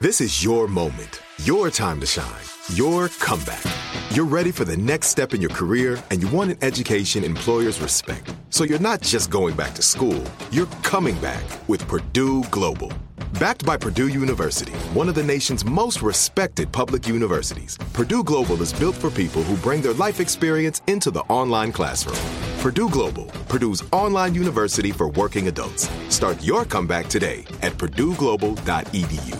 This is your moment, your time to shine, your comeback. You're ready for the next step in your career, and you want an education employers respect. So you're not just going back to school, you're coming back with Purdue Global. Backed by Purdue University, one of the nation's most respected public universities, Purdue Global is built for people who bring their life experience into the online classroom. Purdue Global, Purdue's online university for working adults. Start your comeback today at purdueglobal.edu.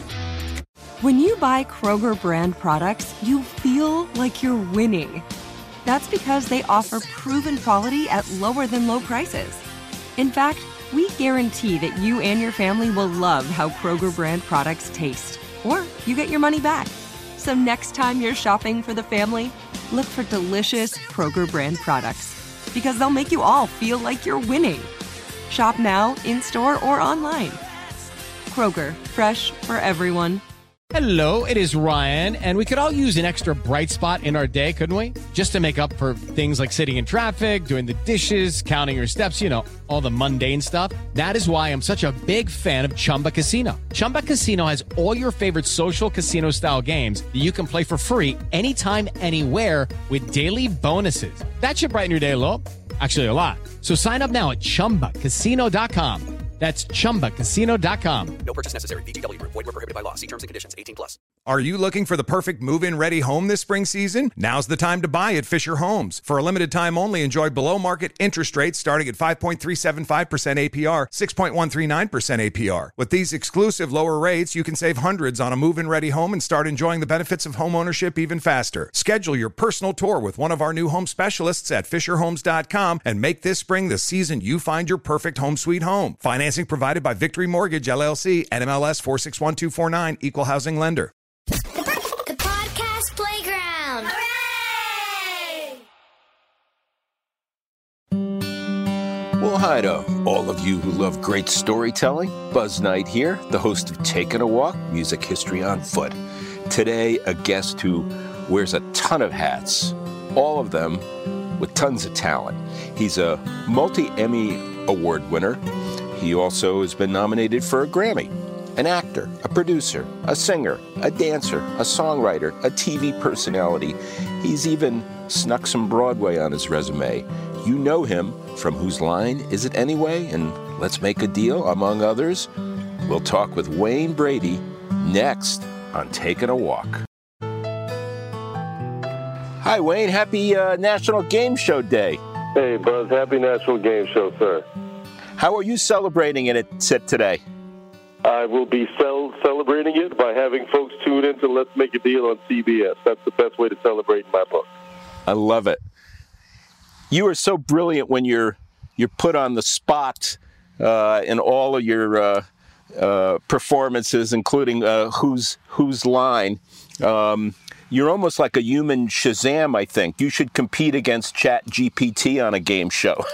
When you buy Kroger brand products, you feel like you're winning. That's because they offer proven quality at lower than low prices. In fact, we guarantee that you and your family will love how Kroger brand products taste, or you get your money back. So next time you're shopping for the family, look for delicious Kroger brand products, because they'll make you all feel like you're winning. Shop now, in-store, or online. Kroger, fresh for everyone. Hello, it is Ryan, and we could all use an extra bright spot in our day, couldn't we? Just to make up for things like sitting in traffic, doing the dishes, counting your steps, you know, all the mundane stuff. That is why I'm such a big fan of Chumba Casino. Chumba Casino has all your favorite social casino-style games that you can play for free anytime, anywhere with daily bonuses. That should brighten your day a little. Actually, a lot. So sign up now at ChumbaCasino.com. That's ChumbaCasino.com. No purchase necessary. VGW Group. Void where prohibited by law. See terms and conditions. 18+. Are you looking for the perfect move-in ready home this spring season? Now's the time to buy at Fisher Homes. For a limited time only, enjoy below-market interest rates starting at 5.375% APR, 6.139% APR. With these exclusive lower rates, you can save hundreds on a move-in ready home and start enjoying the benefits of home ownership even faster. Schedule your personal tour with one of our new home specialists at FisherHomes.com and make this spring the season you find your perfect home sweet home. Financing provided by Victory Mortgage, LLC, NMLS 461249, Equal Housing Lender. The Podcast Playground. Hooray! Well, hi to all of you who love great storytelling. Buzz Knight here, the host of Taking a Walk, Music History on Foot. Today, a guest who wears a ton of hats, all of them with tons of talent. He's a multi-Emmy Award winner. He also has been nominated for a Grammy. An actor, a producer, a singer, a dancer, a songwriter, a TV personality. He's even snuck some Broadway on his resume. You know him from Whose Line Is It Anyway? And Let's Make a Deal, among others. We'll talk with Wayne Brady next on Taking a Walk. Hi, Wayne. Happy National Game Show Day. Hey, Buzz. Happy National Game Show, sir. How are you celebrating it today? I will be celebrating it by having folks tune in to Let's Make a Deal on CBS. That's the best way to celebrate in my book. I love it. You are so brilliant when you're put on the spot in all of your performances, including Whose Line. You're almost like a human Shazam, I think. You should compete against ChatGPT on a game show.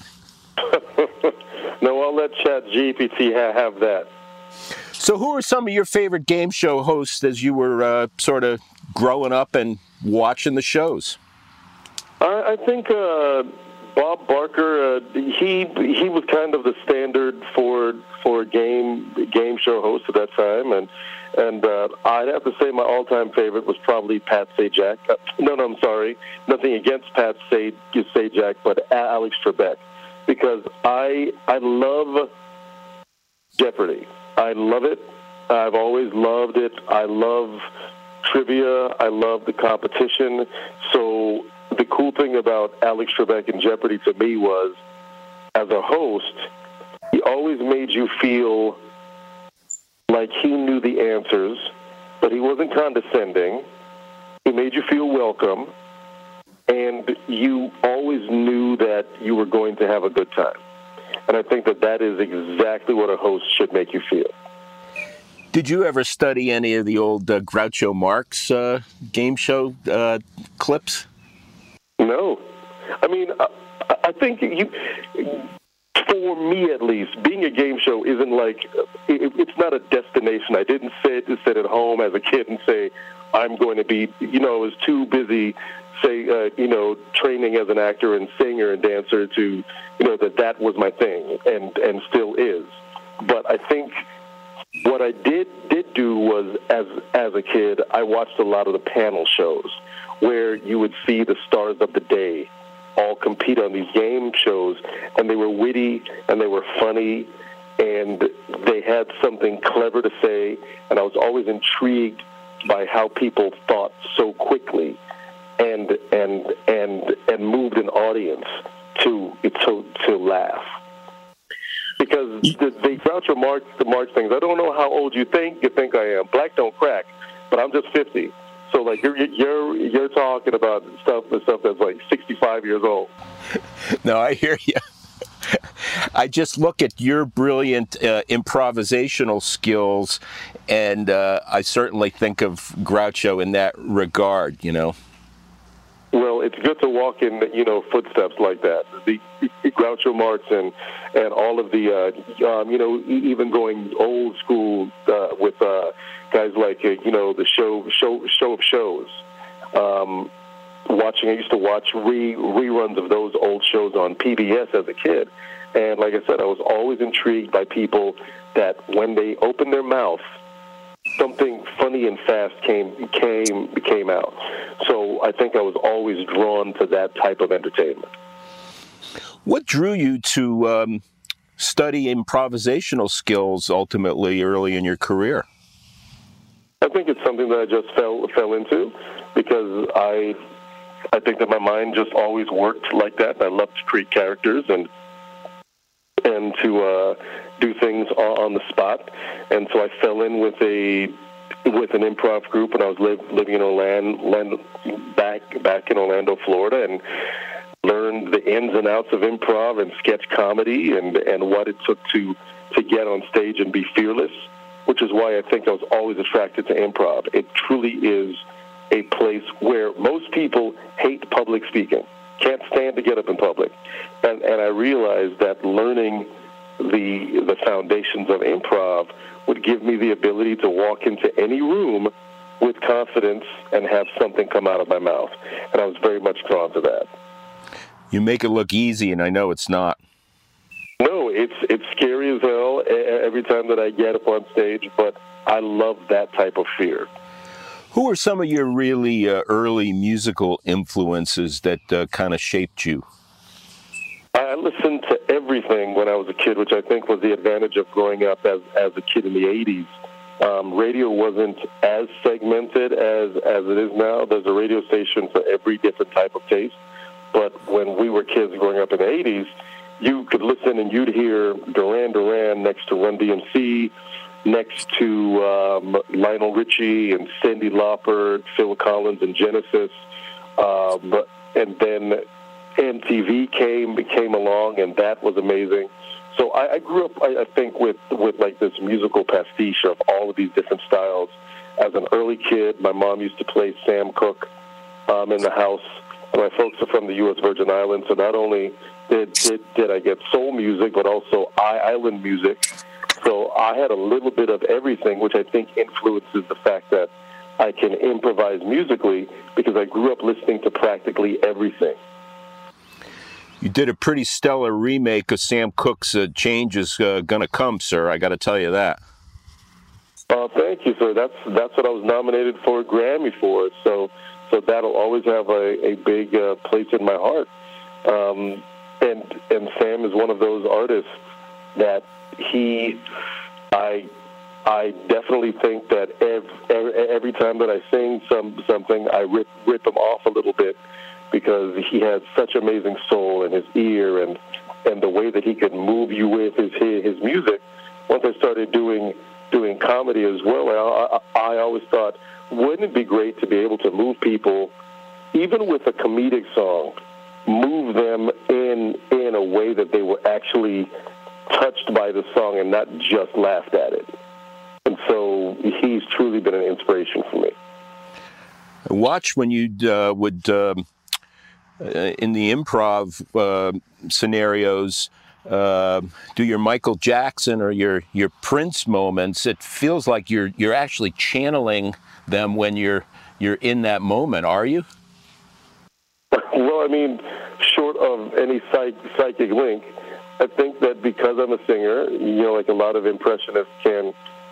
No, I'll let ChatGPT have that. So who are some of your favorite game show hosts as you were sort of growing up and watching the shows? I think Bob Barker, he was kind of the standard for a game show host at that time, and I'd have to say my all-time favorite was probably Pat Sajak. No, I'm sorry, nothing against Pat Sajak, but Alex Trebek, because I love Jeopardy. I love it. I've always loved it. I love trivia. I love the competition. So the cool thing about Alex Trebek in Jeopardy to me was, as a host, he always made you feel like he knew the answers, but he wasn't condescending. He made you feel welcome, and you always knew that you were going to have a good time. And I think that is exactly what a host should make you feel. Did you ever study any of the old Groucho Marx game show clips? No. I mean, I think for me at least, being a game show isn't like, it's not a destination. I didn't sit at home as a kid and say, I'm going to be, I was too busy, training as an actor and singer and dancer to, that was my thing and still is. But I think What I did do was, as a kid, I watched a lot of the panel shows where you would see the stars of the day all compete on these game shows, and they were witty and they were funny and they had something clever to say, and I was always intrigued by how people thought so quickly and moved an audience to laugh. Because the Groucho Marx things, I don't know how old you think I am. Black don't crack, but I'm just 50. So like you're talking about stuff that's like 65 years old. No, I hear you. I just look at your brilliant improvisational skills, and I certainly think of Groucho in that regard, you know. Well, it's good to walk in, footsteps like that. The Groucho Marx and all of the, even going old school with guys like, the show of shows. I used to watch reruns of those old shows on PBS as a kid. And like I said, I was always intrigued by people that when they opened their mouth, something funny and fast came out. So I think I was always drawn to that type of entertainment. What drew you to study improvisational skills ultimately early in your career? I think it's something that I just fell into because I think that my mind just always worked like that. I love to create characters and to do things on the spot, and so I fell in with an improv group when I was living in Orlando, back in Orlando, Florida, and learned the ins and outs of improv and sketch comedy and what it took to get on stage and be fearless, which is why I think I was always attracted to improv. It truly is a place where most people hate public speaking, can't stand to get up in public. And I realized that learning the foundations of improv would give me the ability to walk into any room with confidence and have something come out of my mouth. And I was very much drawn to that. You make it look easy, and I know it's not. No, it's scary as hell every time that I get up on stage, but I love that type of fear. Who are some of your really early musical influences that kind of shaped you? I listened to everything when I was a kid, which I think was the advantage of growing up as a kid in the 80s. Radio wasn't as segmented as it is now. There's a radio station for every different type of taste. But when we were kids growing up in the 80s, you could listen and you'd hear Duran Duran next to Run DMC, next to Lionel Richie and Cyndi Lauper, Phil Collins and Genesis. And then MTV came along, and that was amazing. So I grew up, I think, with like this musical pastiche of all of these different styles. As an early kid, my mom used to play Sam Cooke in the house. My folks are from the U.S. Virgin Islands, so not only did I get soul music, but also island music. So I had a little bit of everything, which I think influences the fact that I can improvise musically because I grew up listening to practically everything. You did a pretty stellar remake of Sam Cooke's Change Is Gonna Come, sir. I got to tell you that. Thank you, sir. That's what I was nominated for a Grammy for. So that'll always have a big place in my heart. And Sam is one of those artists that I definitely think that every time that I sing something, I rip him off a little bit because he has such amazing soul in his ear and the way that he can move you with his music. Once I started doing comedy as well, I always thought, wouldn't it be great to be able to move people, even with a comedic song, move them in a way that they were actually touched by the song and not just laughed at it. And so he's truly been an inspiration for me. Watch when you would, in the improv scenarios, do your Michael Jackson or your Prince moments. It feels like you're actually channeling them when you're in that moment. Are you? Well, I mean, short of any psychic link, I think that because I'm a singer, like a lot of impressionists can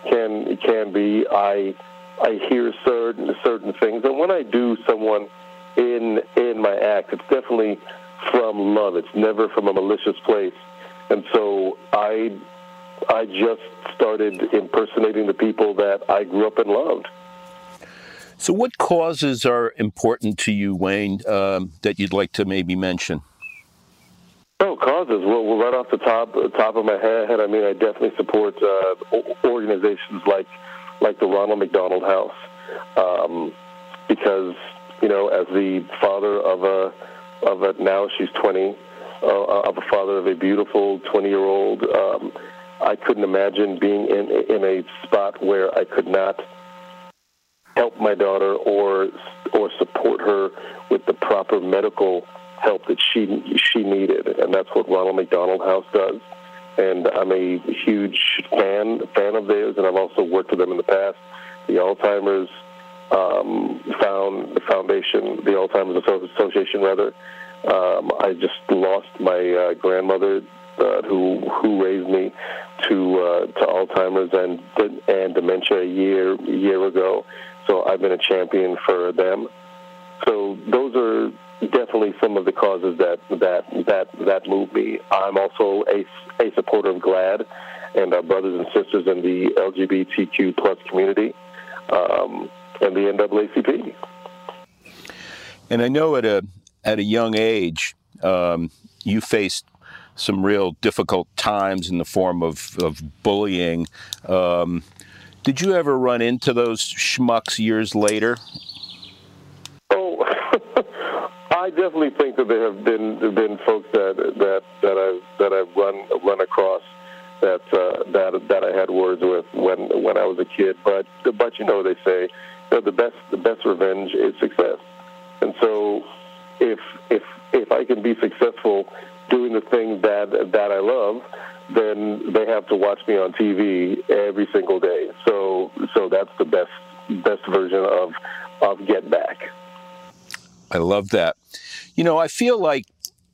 can be. I hear certain things, and when I do someone in my act, it's definitely from love. It's never from a malicious place. And so I just started impersonating the people that I grew up and loved. So what causes are important to you, Wayne, that you'd like to maybe mention? Oh, causes. Well, right off the top of my head, I mean, I definitely support organizations like the Ronald McDonald House, because, you know, as the father of a now she's 20, of a father of a beautiful 20-year-old, I couldn't imagine being in a spot where I could not help my daughter or support her with the proper medical help that she needed, and that's what Ronald McDonald House does. And I'm a huge fan of theirs, and I've also worked with them in the past. The Alzheimer's Foundation, the Alzheimer's Association, rather. I just lost my grandmother, who raised me to Alzheimer's and dementia a year ago. So I've been a champion for them. So those are definitely some of the causes that move me. I'm also a supporter of GLAAD and our brothers and sisters in the LGBTQ plus community, and the NAACP. And I know at a young age, you faced some real difficult times in the form of bullying. Did you ever run into those schmucks years later? Oh, I definitely think that there have been folks that I've run across that I had words with when I was a kid. But you know, they say, you know, the best revenge is success. And so if I can be successful doing the thing that I love, then they have to watch me on TV every single day. So that's the best version of Get Back. I love that. You know, I feel like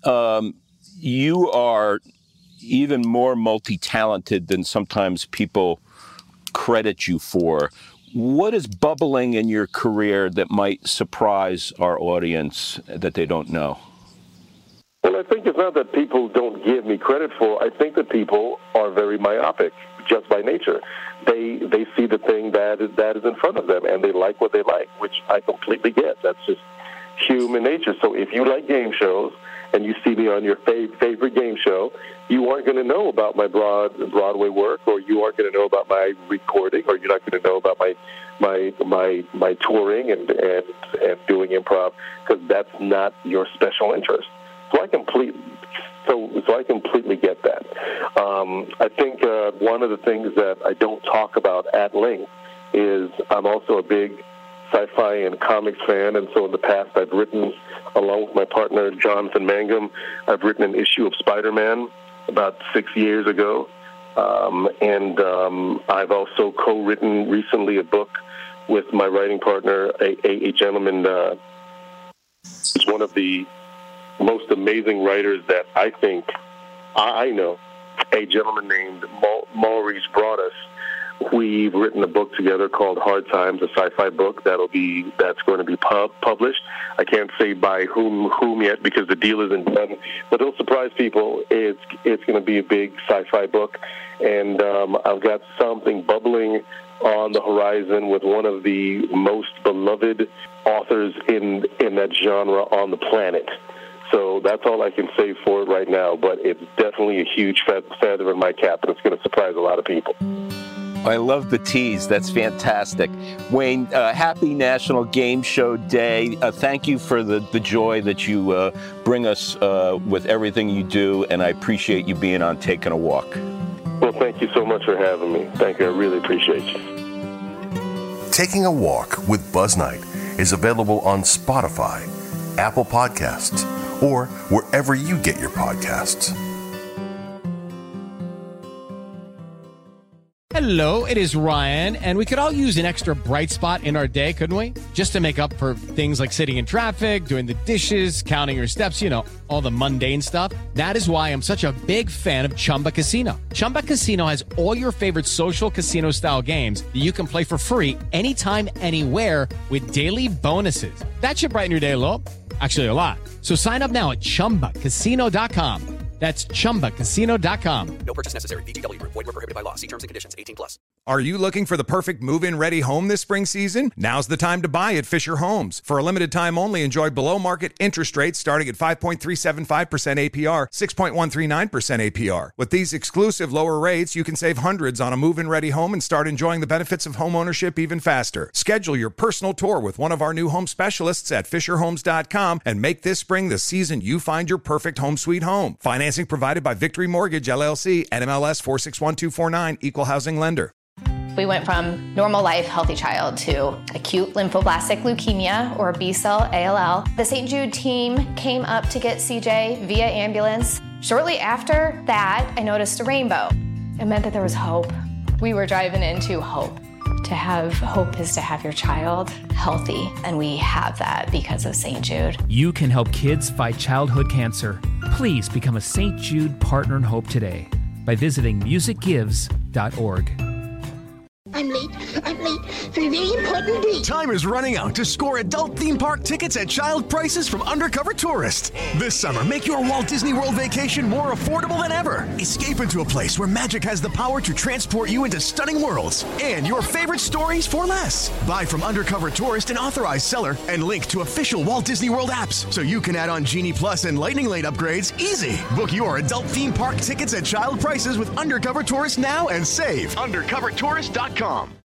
you are even more multi-talented than sometimes people credit you for. What is bubbling in your career that might surprise our audience that they don't know? Well, I think it's not that people don't give me credit for. I think that people are very myopic just by nature. They see the thing that is in front of them, and they like what they like, which I completely get. That's just human nature. So if you like game shows and you see me on your favorite game show, you aren't going to know about my Broadway work, or you aren't going to know about my recording, or you're not going to know about my touring and doing improv, because that's not your special interest. So I completely get that. I think one of the things that I don't talk about at length is I'm also a big sci-fi and comics fan, and so in the past I've written, along with my partner Jonathan Mangum, I've written an issue of Spider-Man about 6 years ago, and I've also co-written recently a book with my writing partner, a gentleman who's one of the most amazing writers that I think I know, a gentleman named Maurice Broaddus. We've written a book together called Hard Times, a sci-fi book that's going to be published. I can't say by whom yet because the deal isn't done, but it'll surprise people. It's going to be a big sci-fi book, and I've got something bubbling on the horizon with one of the most beloved authors in that genre on the planet. So that's all I can say for it right now, but it's definitely a huge feather in my cap, and it's going to surprise a lot of people. I love the tease. That's fantastic. Wayne, happy National Game Show Day. Thank you for the joy that you bring us with everything you do, and I appreciate you being on Taking a Walk. Well, thank you so much for having me. Thank you. I really appreciate you. Taking a Walk with Buzz Knight is available on Spotify, Apple Podcasts, or wherever you get your podcasts. Hello, it is Ryan, and we could all use an extra bright spot in our day, couldn't we? Just to make up for things like sitting in traffic, doing the dishes, counting your steps, all the mundane stuff. That is why I'm such a big fan of Chumba Casino. Chumba Casino has all your favorite social casino-style games that you can play for free anytime, anywhere with daily bonuses. That should brighten your day a little. Actually, a lot. So sign up now at ChumbaCasino.com. That's ChumbaCasino.com. No purchase necessary. VGW Group. Void where prohibited by law. See terms and conditions. 18+. Are you looking for the perfect move-in ready home this spring season? Now's the time to buy at Fisher Homes. For a limited time only, enjoy below-market interest rates starting at 5.375% APR, 6.139% APR. With these exclusive lower rates, you can save hundreds on a move-in ready home and start enjoying the benefits of homeownership even faster. Schedule your personal tour with one of our new home specialists at FisherHomes.com and make this spring the season you find your perfect home sweet home. Financing provided by Victory Mortgage, LLC, NMLS 461249, Equal Housing Lender. We went from normal life, healthy child to acute lymphoblastic leukemia, or B-cell ALL. The St. Jude team came up to get CJ via ambulance. Shortly after that, I noticed a rainbow. It meant that there was hope. We were driving into hope. To have hope is to have your child healthy, and we have that because of St. Jude. You can help kids fight childhood cancer. Please become a St. Jude Partner in Hope today by visiting musicgives.org. I'm late for a very important date. Time is running out to score adult theme park tickets at child prices from Undercover Tourist. This summer, make your Walt Disney World vacation more affordable than ever. Escape into a place where magic has the power to transport you into stunning worlds and your favorite stories for less. Buy from Undercover Tourist, an authorized seller, and link to official Walt Disney World apps so you can add on Genie Plus and Lightning Lane upgrades easy. Book your adult theme park tickets at child prices with Undercover Tourist now and save. UndercoverTourist.com.